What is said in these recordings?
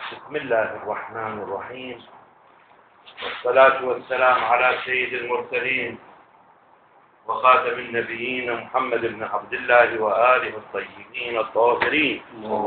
بسم الله الرحمن الرحيم، والصلاة والسلام على سيد المرسلين وخاتم النبيين محمد بن عبد الله وآله الطيبين الطاهرين،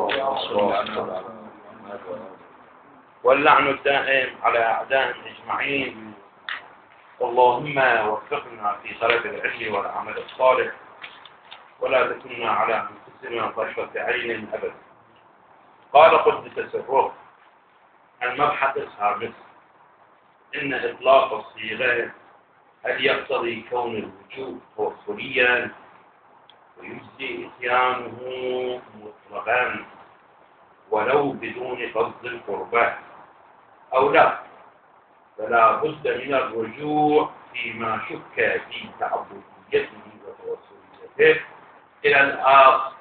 واللعن الدائم على أعدائهم أجمعين. اللهم وفقنا في طلب العلم والعمل الصالح، ولا تكلنا على أنفسنا طرفة عين أبدا. قال قدس سره المبحث الخامس: إن إطلاق الصيغة هل يقتضي كون الوجوب توصليا ويجزي إتيانه مطلقا ولو بدون قصد القربة أو لا، فلا بد من الرجوع فيما شك في تعبديته وتوصليته إلى الآخر.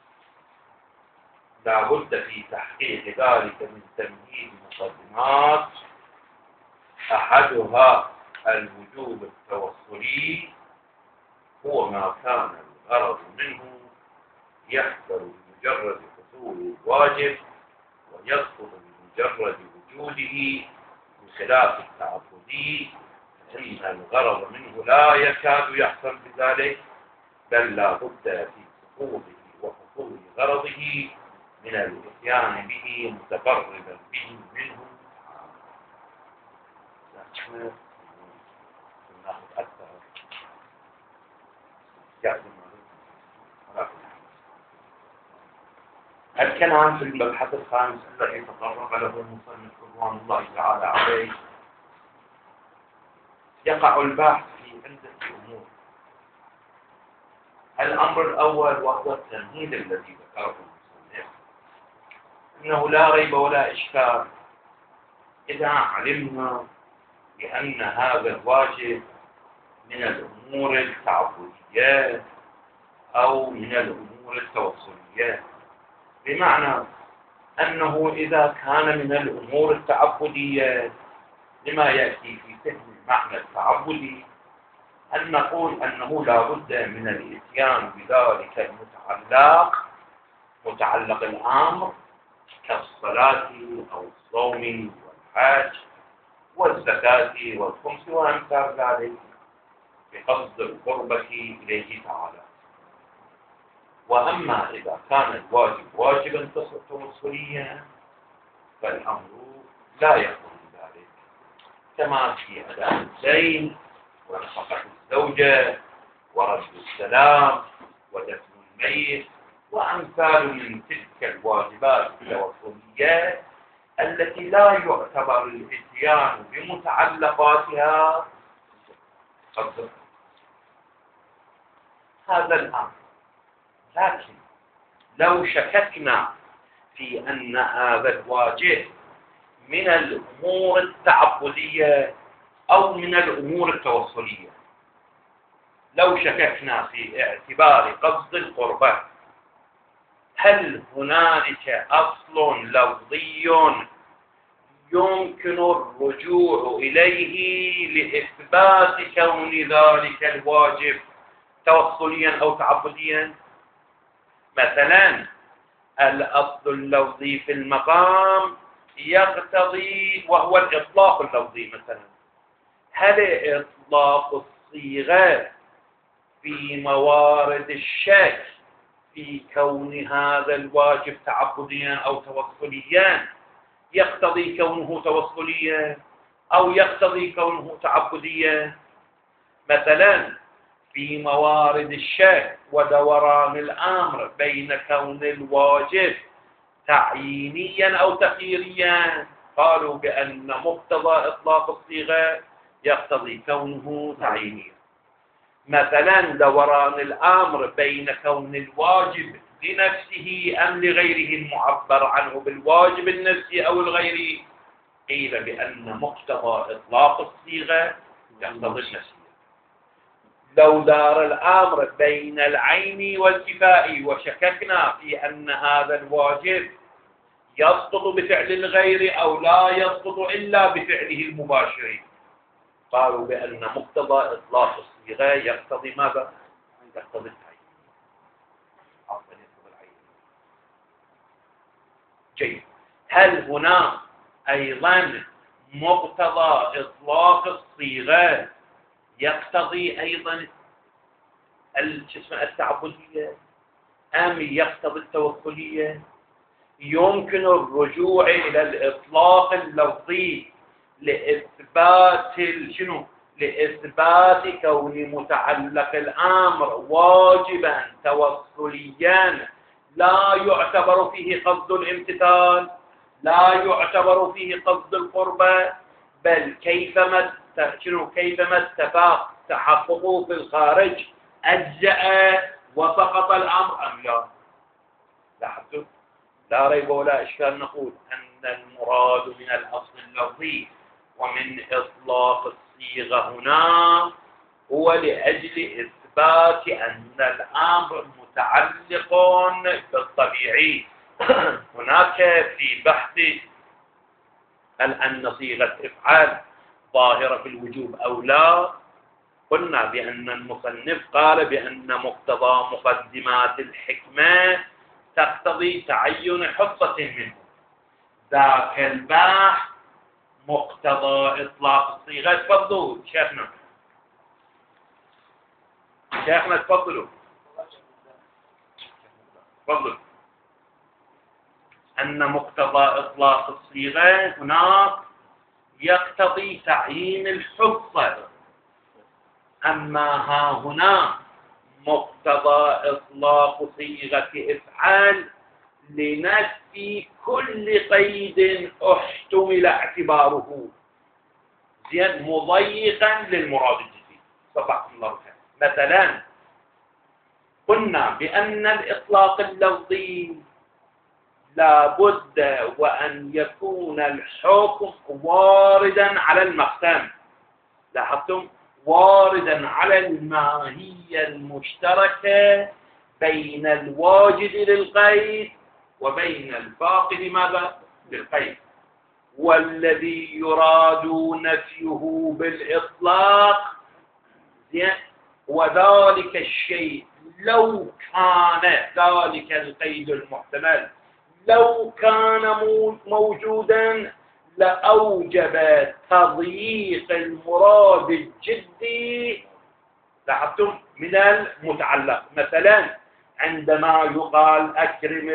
لا بد في تحقيق ذلك من تمهيد مقدمات، أحدها الوجوب التوصلي، هو ما كان الغرض منه يحصل بمجرد حصول الواجب ويسقط بمجرد وجوده، بخلاف التعبدي فإن الغرض منه لا يكاد يحصل بذلك، بل لا بد في سقوطه وحصول غرضه من الاتيان به متقربا به منه. الكلام في المبحث الخامس الذي تطرق له المصنف رضوان الله تعالى عليه يقع البحث في عدة أمور. الأمر الأول وهو التمهيد الذي ذكره المصنف، إنه لا ريب ولا إشكال إذا علمنا بأن هذا الواجب من الأمور التعبدية أو من الأمور التوصلية، بمعنى أنه إذا كان من الأمور التعبدية لما يأتي في فهم المعنى التعبدي أن نقول أنه لا بد من الإتيان بذلك متعلق الأمر كالصلاة أو الصوم والحج والزكاة والخمس وأمثال ذلك بقصد القربة إليه تعالى. وأما إذا كان الواجب واجبا توصليا فالأمر لا يكون ذلك، كما في أداء الدين ونفقة الزوجة ورد السلام ودفن الميت وأمثال من تلك الواجبات التوصلية التي لا يعتبر الاتيان بمتعلقاتها قصد هذا الأمر. لكن لو شككنا في أن هذا الواجب من الأمور التعبدية أو من الأمور التوصلية، لو شككنا في اعتبار قصد القربة، هل هنالك أصل لفظي يمكن الرجوع إليه لإثبات كون ذلك الواجب توصليا أو تعبديا؟ مثلا الأصل اللفظي في المقام يقتضي، وهو الإطلاق اللفظي. مثلا هل إطلاق الصيغة في موارد الشك في كون هذا الواجب تعبديا أو توصليا يقتضي كونه توصليا أو يقتضي كونه تعبديا؟ مثلا في موارد الشك ودوران الأمر بين كون الواجب تعيينيا أو تخييريا، قالوا بأن مقتضى إطلاق الصيغة يقتضي كونه تعيينيا. مثلا دوران الأمر بين كون الواجب لنفسه أم لغيره المعبر عنه بالواجب النفسي أو الغيري، قيل بأن مقتضى إطلاق الصيغة يقتضي النفسية. لو دار الأمر بين العين والكفاء وشككنا في أن هذا الواجب يسقط بفعل الغير أو لا يسقط إلا بفعله المباشر، قالوا بأن مقتضى إطلاق الصيغة يقتضي ماذا؟ يقتضي العين. جيد. هل هنا أيضا مقتضى إطلاق الصيغة يقتضي أيضا التعبدية أم يقتضي التوكلية؟ يمكن الرجوع إلى الإطلاق اللفظي لإثبات شنو؟ لإثبات كون متعلق الأمر واجبا توصليا لا يعتبر فيه قصد الامتثال، لا يعتبر فيه قصد القربة، بل كيفما اتفاق تحققه في الخارج أجزأ وسقط الأمر أم لا؟ لاحظتوا؟ لا ريب ولا إشكال نقول أن المراد من الأصل اللفظي ومن إطلاق الصيغة هنا هو لأجل إثبات أن الأمر متعلق بالطبيعي. هناك في بحث أن صيغة إفعال ظاهرة في الوجوب أو لا، قلنا بأن المصنف قال بأن مقتضى مقدمات الحكمة تقتضي تعين حصة منه. ذاك البحث مقتضى إطلاق الصيغة. تفضلوا شيخنا تفضلوا أن مقتضى إطلاق الصيغة هناك يقتضي تعيين الحصة، أما ها هنا مقتضى إطلاق صيغة إفعال لنفي كل قيد احتمل اعتباره، زين، مضيقا للمراد الجديد. صدقكم الله خير. مثلا قلنا بأن الإطلاق اللفظي لا بد وأن يكون الحكم واردا على المقسم. لاحظتم؟ واردا على الماهية المشتركة بين الواجد للقيد وبين الفاقد ماذا؟ للقيد. والذي يراد نفيه بالإطلاق وذلك الشيء لو كان ذلك القيد المحتمل لو كان موجودا لأوجب تضييق المراد الجدي. لاحظتم؟ من المتعلق. مثلا عندما يقال أكرم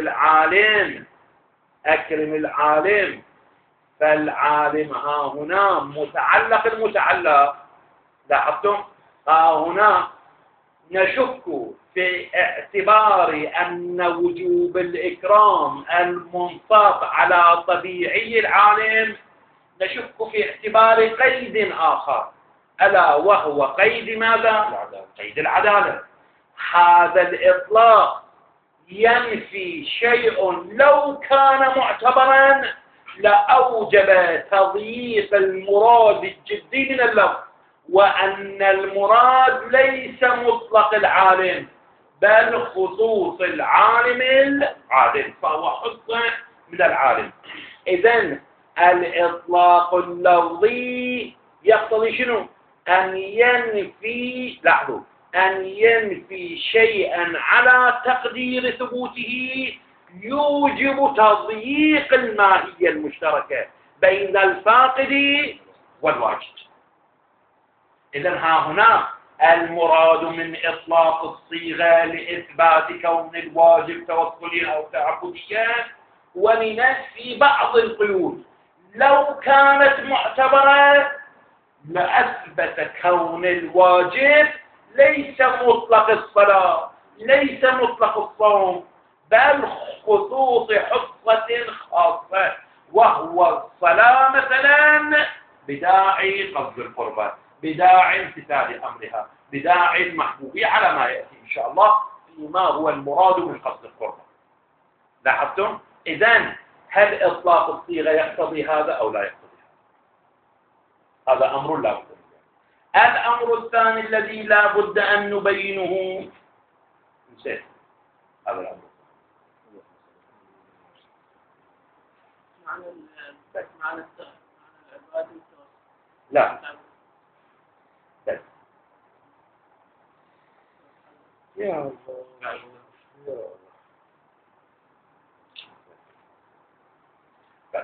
العالم، فالعالم ها هنا متعلق المتعلق. لاحظتم؟ ها هنا نشك في اعتبار أن وجوب الإكرام المنصب على طبيعي العالم، نشك في اعتبار قيد آخر ألا وهو قيد ماذا؟ قيد العدالة. هذا الإطلاق ينفي شيء لو كان معتبرا لأوجب تضييق المراد الجدي من اللفظ، وأن المراد ليس مطلق العالم بل خصوص العالم العادل، فهو حصة من العالم. إذن الإطلاق اللفظي يقتضي شنو؟ أن ينفي شيئا على تقدير ثبوته يوجب تضييق الماهية المشتركة بين الفاقد والواجد. إذن ها هنا المراد من إطلاق الصيغة لإثبات كون الواجب توكليا أو تعبديا ولنفي بعض القيود. لو كانت معتبرة لأثبت كون الواجب ليس مطلق الصلاة، ليس مطلق الصوم، بل خصوص حصة خاصة، وهو الصلاة مثلا بداعي قصد القربة، بداعي امتثال أمرها، بداعي المحبوبية، على ما يأتي إن شاء الله فيما هو المراد من قصد القربة. لاحظتم؟ إذن هل إطلاق الصيغة يقتضي هذا أو لا يقتضي هذا؟ هذا أمر لا بد منه. الأمر الثاني الذي لا بد أن نبينه، نسيت هذا الأمر. معنى العبادة لا بس يا الله يا الله.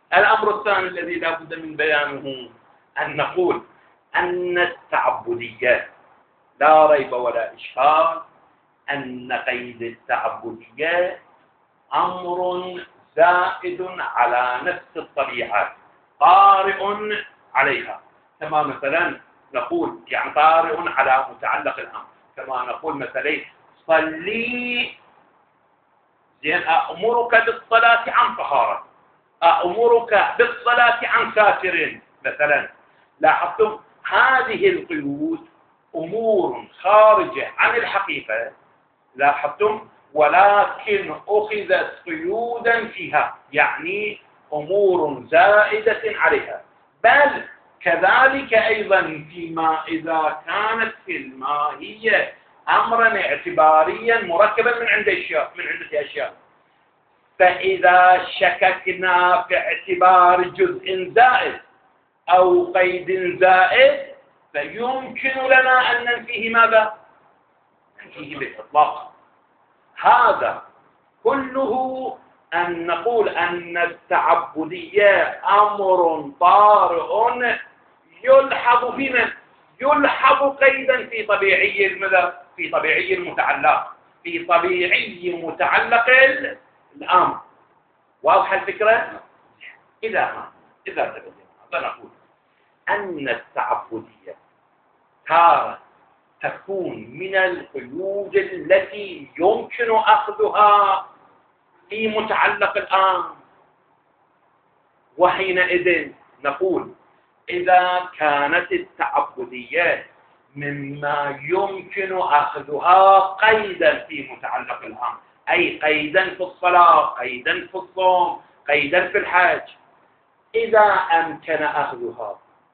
الأمر الثاني الذي لا بد من بيانه أن نقول أن التعبدية لا ريب ولا إشكال أن قيد التعبدية أمر زائد على نفس الطبيعة طارئ عليها، كما مثلا نقول يعني طارئ على متعلق الأمر، كما نقول مثلا صلي زين أأمرك بالصلاة عن طهارة، أأمرك بالصلاة عن ساتر مثلا. لاحظتم هذه القيود أمور خارجة عن الحقيقة، لاحظتم، ولكن أخذت قيودا فيها، يعني أمور زائدة عليها. بل كذلك أيضا فيما إذا كانت في الماهية أمرا اعتباريا مركبا من عدة أشياء، فإذا شككنا في اعتبار جزء زائد أو قيد زائد فيمكن لنا أن ننفيه ماذا؟ ننفيه بالإطلاق. هذا كله أن نقول أن التعبدية أمر طارئ يلحظ في من؟ يلحظ قيدا في طبيعي الماذا؟ في طبيعي المتعلق، في طبيعي متعلق الأمر. واضحة الفكرة؟ إذا تبين نقول أن التعبدية تارة تكون من القيود التي يمكن أخذها في متعلق الأمر، وحينئذ نقول إذا كانت التعبدية مما يمكن أخذها قيدا في متعلق الأمر، أي قيدا في الصلاة، قيدا في الصوم، قيدا في الحج، إذا أمكن أخذها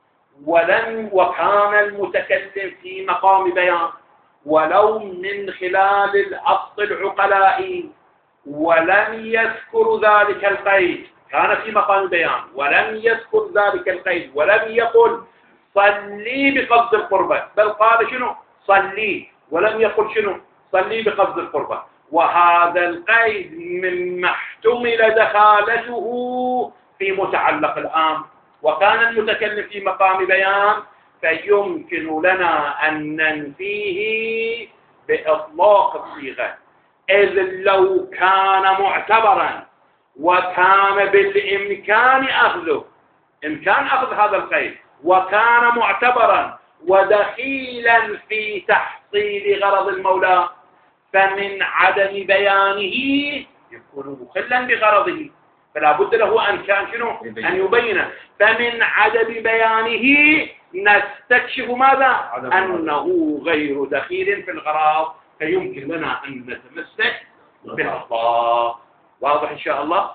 وكان المتكلم في مقام بيان ولو من خلال الأصل العقلائي ولم يذكر ذلك القيد، كان في مقام بيان ولم يذكر ذلك القيد ولم يقل صلي بقصد القربة، بل قال شنو؟ صلي، ولم يقل شنو؟ صلي بقصد القربة. وهذا القيد مما احتمل دخالته في متعلق الأمر وكان المتكلم في مقام بيان، فيمكن لنا أن ننفيه بإطلاق الصيغة، إذ لو كان معتبرا وكان بالإمكان أخذه، إمكان أخذ هذا القيد، وكان معتبرا ودخيلا في تحصيل غرض المولى، فمن عدم بيانه يكون مخلا بغرضه، فلا بد له أن كان شنو؟ أن يبينه. فمن عدم بيانه نستكشف ماذا؟ أنه غير دخيل في الغرض، فيمكن لنا أن نتمسك بالإطلاق. واضح إن شاء الله؟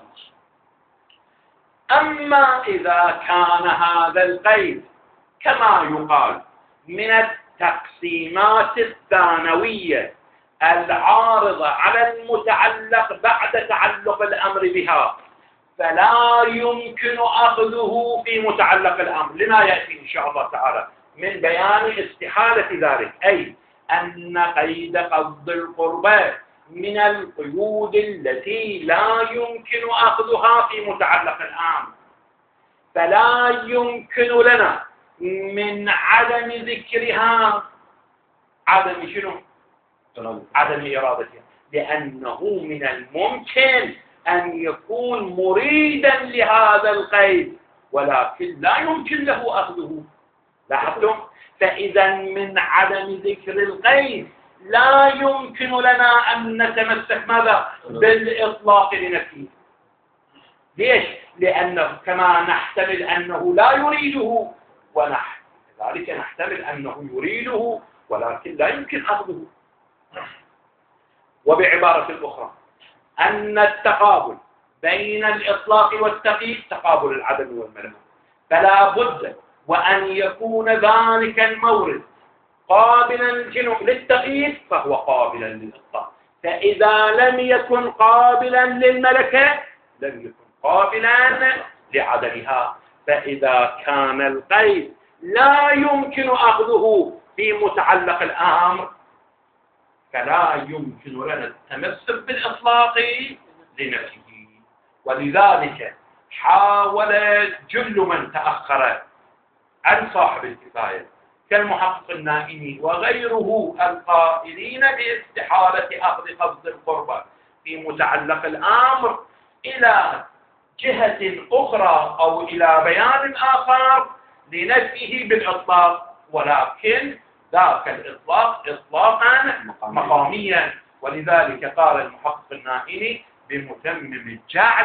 أما إذا كان هذا القيد كما يقال من التقسيمات الثانوية العارضة على المتعلق بعد تعلق الأمر بها، فلا يمكن أخذه في متعلق الأمر، لما يأتي إن شاء الله تعالى من بيان استحالة ذلك، أي أن قيد قصد القربة من القيود التي لا يمكن أخذها في متعلق الأمر، فلا يمكن لنا من عدم ذكرها عدم شنو؟ عدم إرادتها، لأنه من الممكن أن يكون مريدا لهذا القيد ولكن لا يمكن له أخذه. لاحظتم؟ فإذا من عدم ذكر القيد لا يمكن لنا أن نتمسك ماذا؟ بالإطلاق لنفسه. ليش؟ لأنه كما نحتمل أنه لا يريده ونحن كذلك نحتمل أنه يريده ولكن لا يمكن أخذه. وبعبارة أخرى أن التقابل بين الإطلاق والتقييد تقابل العدم والملموس، فلا بد وأن يكون ذلك المورد قابلا للتقييد فهو قابلا للإطلاق، فإذا لم يكن قابلا للملكة لم يكن قابلا لعدمها. فإذا كان القيد لا يمكن أخذه في متعلق الأمر فلا يمكن لنا التمسك بالإطلاق لنفسه. ولذلك حاول جل من تأخر عن صاحب الكفاية كالمحقق النائمي وغيره القائلين باستحالة أخذ قبض القربة في متعلق الأمر إلى جهة أخرى أو إلى بيان آخر لنفيه بالإطلاق، ولكن ذاك الإطلاق إطلاقا مقاميا، ولذلك قال المحقق النائمي بمتمم الجعل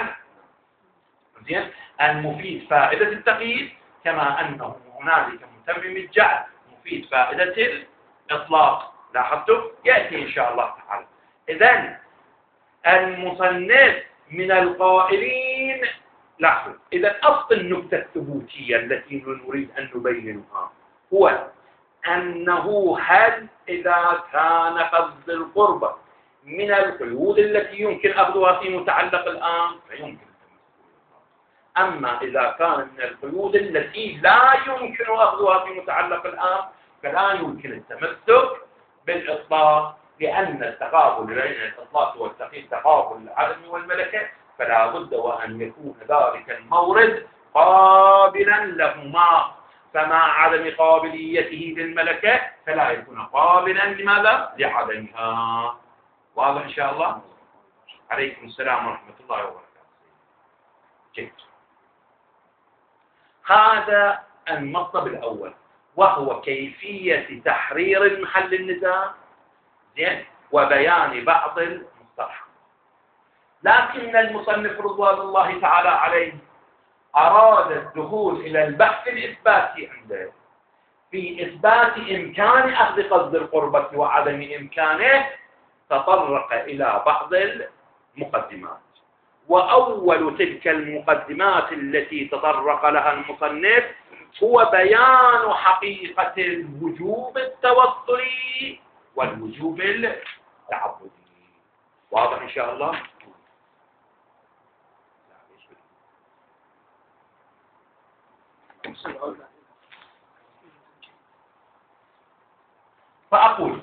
المفيد فائدة التقييد، كما أنه هنالك متمم الجعل مفيد فائدة الإطلاق. لاحظتم؟ يأتي إن شاء الله تعالى. إذن المصنف من القائلين، لاحظوا، إذا أصل النكتة الثبوتية التي نريد أن نبينها هو أنه هل إذا كان قصد القربة من القيود التي يمكن أخذها في متعلق الآن فيمكن، أما إذا كان من القيود التي لا يمكن أخذها في متعلق الآن فلا يمكن التمسك بالإطلاق، لأن التقابل بين الإطلاق والتقييد تقابل العدم والملكة، فلا بد وأن يكون ذلك المورد قابلا لهما، فمع عدم قابليته للملكة فلا يكون قابلا لماذا؟ لعدمها. واضح إن شاء الله؟ عليكم السلام ورحمة الله وبركاته. جيد. هذا المطلب الأول، وهو كيفية تحرير محل النزاع وبيان بعض المصطلحات. لكن المصنف رضوان الله تعالى عليه أراد الدخول إلى البحث الإثباتي عنده في إثبات إمكان أخذ قصد القربة وعدم إمكانه، تطرق إلى بعض المقدمات. وأول تلك المقدمات التي تطرق لها المصنف هو بيان حقيقة الوجوب التوصلي والوجوب التعبدي. واضح إن شاء الله؟ فأقول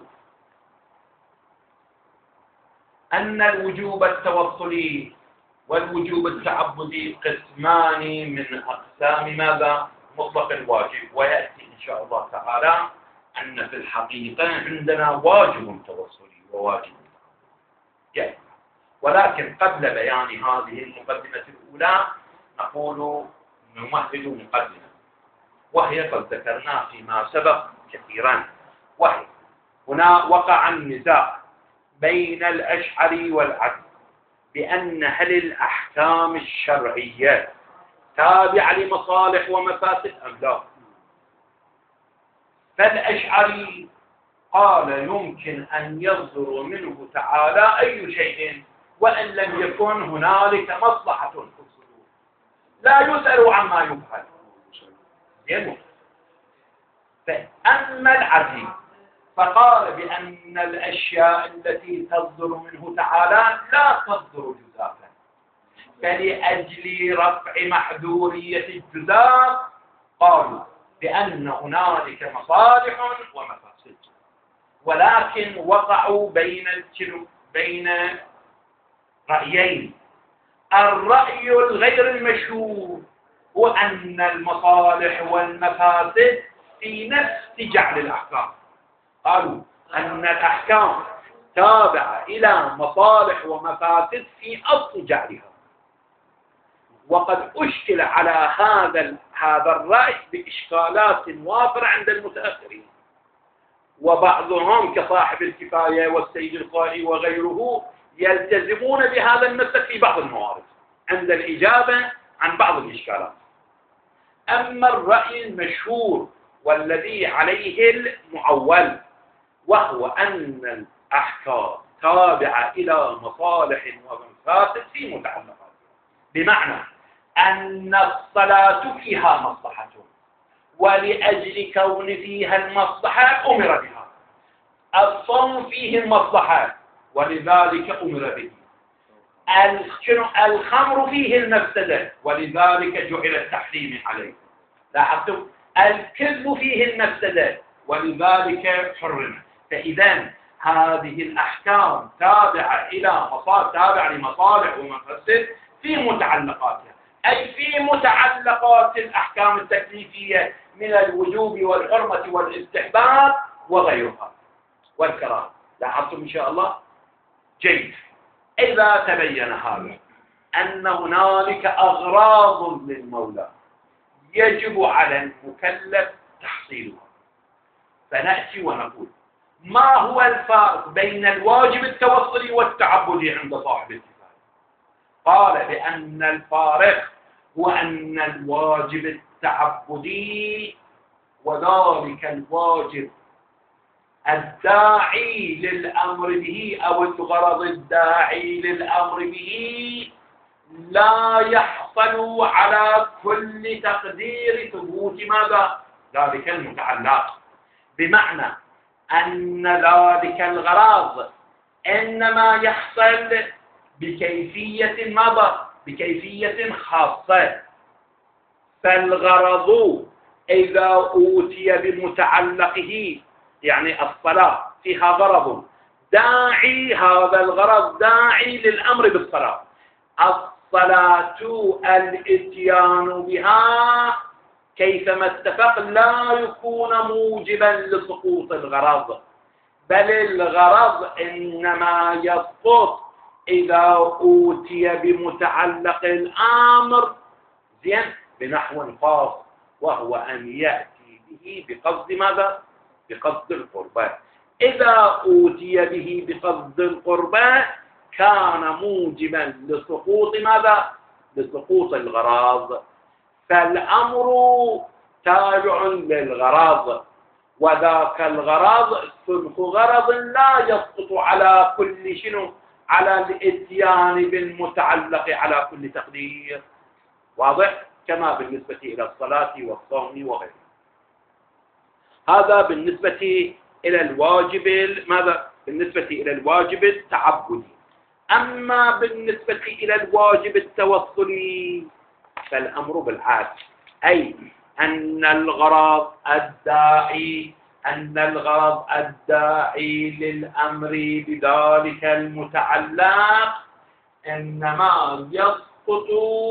أن الوجوب التوصلي والوجوب التعبدي قسمان من أقسام ماذا؟ مطلق الواجب. ويأتي إن شاء الله تعالى أن في الحقيقة عندنا واجب توصلي وواجب تعبدي. ولكن قبل بيان هذه المقدمة الأولى نقول نمهد مقدمة، وهي قد ذكرنا فيما سبق كثيرا، وهي هنا وقع النزاع بين الأشعري والعدل بأن هل الأحكام الشرعية تابعة لمصالح ومفاسد أم لا. فالأشعري قال يمكن أن يصدر منه تعالى أي شيء وأن لم يكن هنالك مصلحة في الصدور، لا يسأل عما يفعل. فأما العدل فقال بأن الأشياء التي تصدر منه تعالى لا تصدر جزافا، فلأجل رفع محذورية الجزاف قالوا بأن هنالك مصالح ومفاسد. ولكن وقعوا بين رأيين. الرأي الغير المشهور هو أن المصالح والمفاسد في نفس جعل الأحكام. قالوا أن الأحكام تابعة إلى مصالح ومفاسد في أصل جعلها. وقد أشكل على هذا الرأي بإشكالات وافرة عند المتأخرين، وبعضهم كصاحب الكفاية والسيد القائي وغيره يلتزمون بهذا المسلك في بعض الموارد عند الإجابة عن بعض الإشكالات. أما الرأي المشهور والذي عليه المعول وهو أن الأحكام تابعة إلى مصالح ومفاسد في متعلقات، بمعنى أن الصلاة فيها مصلحة، ولأجل كون فيها المصلحة أمر بها. الصوم فيه المصلحة ولذلك أمر به. الخمر فيه المفسدة ولذلك جعل التحريم عليه. لاحظتم؟ الكذب فيه المفسدة ولذلك حرم. فإذا هذه الأحكام تابعة لمصالح ومفاسد في متعلقاتها، أي في متعلقات الأحكام التكليفية من الوجوب والحرمة والاستحباب وغيرها والكراهة. لاحظتم إن شاء الله؟ جيد. إذا تبين هذا أن هنالك أغراض للمولى يجب على المكلف تحصيلها، فنأتي ونقول ما هو الفارق بين الواجب التوصلي والتعبدي عند صاحب الكفاية؟ قال بأن الفارق هو أن الواجب التعبدي وذلك الواجب الداعي للأمر به أو الغرض الداعي للأمر به لا يحصل على كل تقدير ثبوت ماذا؟ ذلك المتعلق، بمعنى أن ذلك الغرض إنما يحصل بكيفية ماذا؟ بكيفية خاصة. فالغرض إذا أوتي بمتعلقه، يعني الصلاة فيها غرض داعي، هذا الغرض داعي للأمر بالصلاة. الصلاة الإتيان بها كيفما اتفق لا يكون موجبا لسقوط الغرض، بل الغرض إنما يسقط إذا أوتي بمتعلق الأمر زين بنحو خاص، وهو أن يأتي به بقصد ماذا؟ بقصد القربة. إذا أوتي به بقصد القربة كان موجبا لسقوط ماذا؟ لسقوط الغرض. فالأمر تابع للغرض، وذاك الغرض سلك غرض لا يسقط على كل شنو؟ على الاتيان بالمتعلق على كل تقدير. واضح؟ كما بالنسبة إلى الصلاة والصوم وغيره. هذا بالنسبة إلى الواجب ماذا؟ بالنسبة إلى الواجب التعبدي. أما بالنسبة إلى الواجب التوصلي فالأمر بالعكس، أي أن الغرض الداعي للأمر بذلك المتعلق إنما يسقط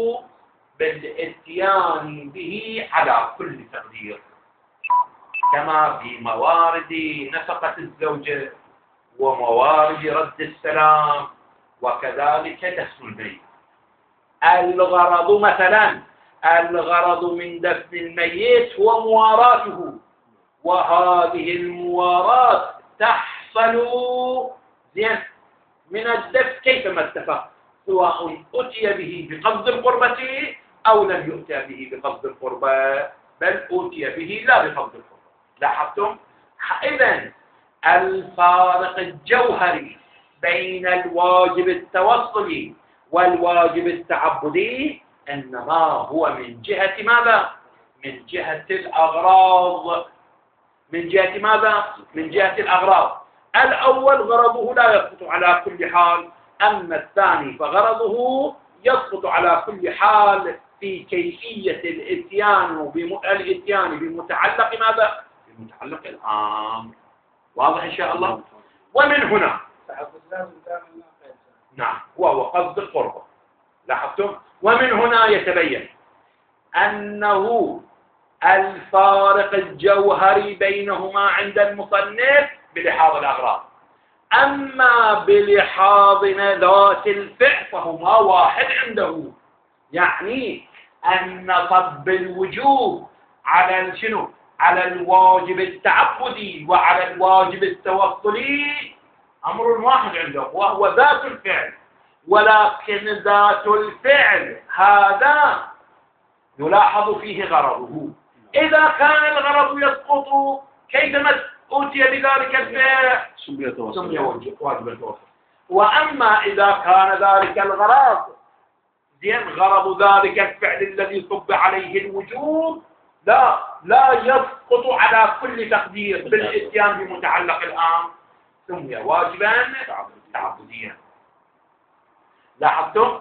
بالاتيان به على كل تقدير، كما في موارد نفقة الزوجة وموارد رد السلام وكذلك دفن الميت. الغرض مثلا الغرض من دفن الميت هو مواراته، وهذه المواراة تحصل زين من الدفن كيفما اتفق، سواء أتي به بقصد القربة أو لم يؤتى به بقصد القربة، بل أتي به لا بقصد القربة. لاحظتم؟ إذن الفارق الجوهري بين الواجب التوصلي والواجب التعبدي إنما هو من جهة ماذا؟ من جهة الأغراض. من جهة ماذا؟ من جهة الأغراض. الأول غرضه لا يسقط على كل حال، أما الثاني فغرضه يسقط على كل حال في كيفية الإتيان بمتعلق ماذا؟ بمتعلق الأمر. واضح إن شاء الله؟ ومن هنا نعم وهو قصد القربة. لاحظتم؟ ومن هنا يتبين أنه الفارق الجوهري بينهما عند المصنف بلحاظ الأغراض، أما بلحاظ ذات الفعل فهما واحد عنده. يعني أن صب الوجوب على شنو؟ على الواجب التعبدي وعلى الواجب التوصلي أمر واحد عنده، وهو ذات الفعل. ولكن ذات الفعل هذا يلاحظ فيه غرضه. إذا كان الغرض يسقط كيفما أوتي بذلك الفعل سمي واجب التوصل. وأما إذا كان ذلك الغرض زين غرض ذلك الفعل الذي صب عليه الوجوب لا يسقط على كل تقدير بالاتيان بمتعلق الأمر، سمي واجبا تعبديا. لاحظتم؟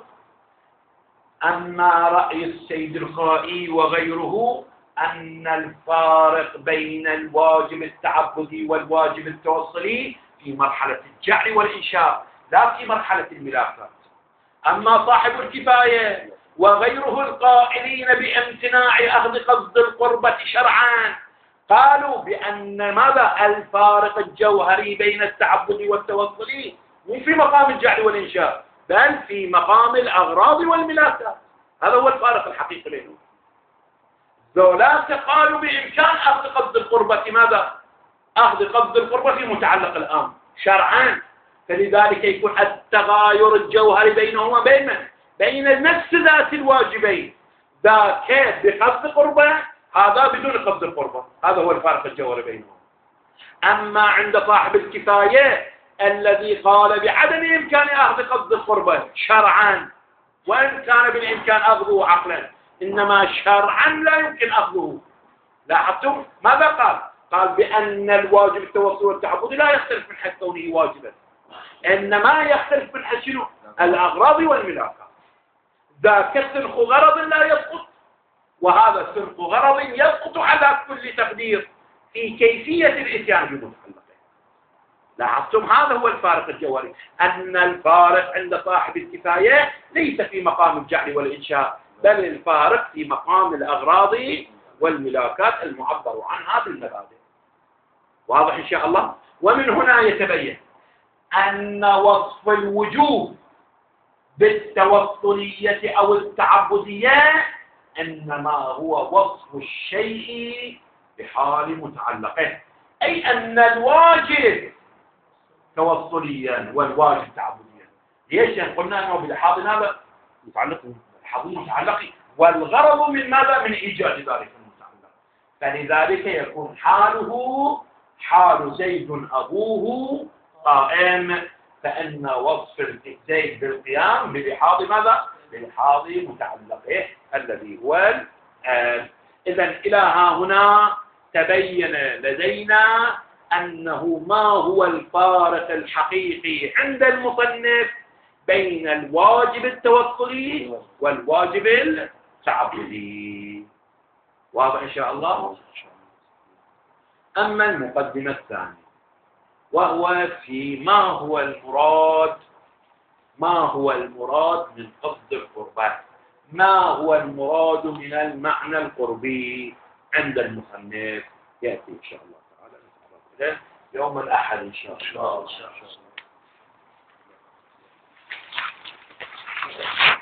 أما رأي السيد الخائي وغيره أن الفارق بين الواجب التعبدي والواجب التوصلي في مرحلة الجعل والإنشاء لا في مرحلة الملاكات. أما صاحب الكفاية وغيره القائلين بامتناع أخذ قصد القربة شرعا قالوا بأن ماذا الفارق الجوهري بين التعبد والتوصل مو في مقام الجعل والإنشاء بل في مقام الأغراض والملاكات. هذا هو الفارق الحقيقي بينهم. ذولاك قالوا بإمكان أخذ قصد القربة ماذا؟ أخذ قصد القربة في متعلق الأمر شرعا، فلذلك يكون التغاير الجوهري بينهما بين نفس ذات الواجبين، ذاك بقصد قربة هذا بدون قصد القربة. هذا هو الفارق الجوهري بينهما. أما عند صاحب الكفاية الذي قال بعدم إمكان أخذ قصد القربة شرعا وإن كان بالإمكان أخذه عقلا، إنما شرعا لا يمكن أخذه. لاحظتم ماذا قال؟ قال بأن الواجب التوصل والتعبد لا يختلف من حيث كونه واجبا، إنما يختلف من حيث الأغراض والملاكات. ذاك سنخ غرض لا يسقط، وهذا سنخ غرض يسقط على كل تقدير في كيفية الإتيان بمتعلقه. لاحظتم هذا هو الفارق الجوهري، أن الفارق عند صاحب الكفاية ليس في مقام الجعل والإنشاء، بل الفارق في مقام الأغراض والملاكات المعبر عنها بالمبادئ. واضح إن شاء الله؟ ومن هنا يتبين أن وصف الوجوب بالتوصلية أو التعبدية إنما هو وصف الشيء بحال متعلقه، أي أن الواجب توصليا والواجب تعبديا. ليش؟ قلنا أنه بالحاضر هذا متعلق بالحاضر متعلق، والغرض من ماذا؟ من إيجاد ذلك المتعلق. فلذلك يكون حاله حال زيد أبوه قائم، فإن وصف زيد بالقيام بلحاظ ماذا؟ بلحاظ متعلقه الذي هو الآن. إذن إلى ها هنا تبين لدينا أنه ما هو الفارق الحقيقي عند المصنف بين الواجب التوصلي والواجب التعبدي. واضح إن شاء الله؟ أما المقدمة الثانية وهو في ما هو المراد من قصد القربات، ما هو المراد من المعنى القربي عند المصنف، يأتي إن شاء الله تعالى يوم الأحد إن شاء الله.